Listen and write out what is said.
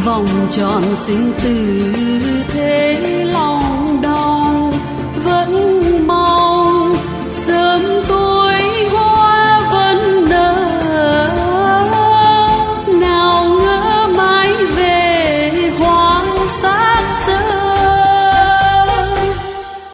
vòng tròn sinh tử thế lòng đau vẫn